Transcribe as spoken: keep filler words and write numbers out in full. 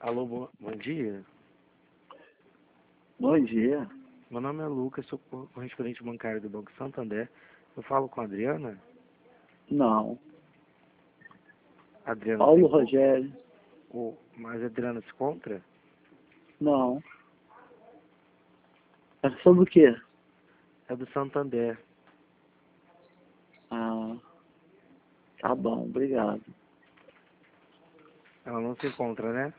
Alô, bo- bom dia. Bom dia. Meu nome é Lucas, sou co- correspondente bancário do Banco Santander. Eu falo com a Adriana? Não. A Adriana Paulo tem... Rogério. o- Mas a Adriana se encontra? Não. É sobre o quê? É do Santander. Ah, tá bom, obrigado. Ela não se encontra, né?